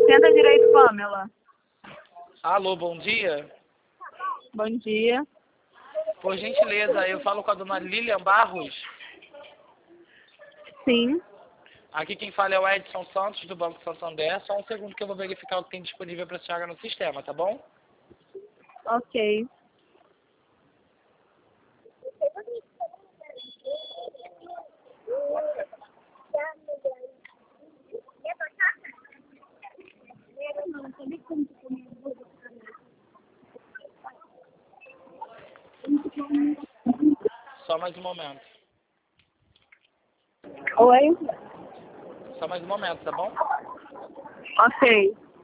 Senta direito, Pamela. Alô, bom dia. Bom dia. Por gentileza, eu falo com a dona Lilian Barros. Sim. Aqui quem fala é o Edson Santos, do Banco Santander. Só um segundo que eu vou verificar o que tem disponível para a senhora no sistema, tá bom? Ok. Só mais um momento. Oi? Só mais um momento, tá bom? Ok.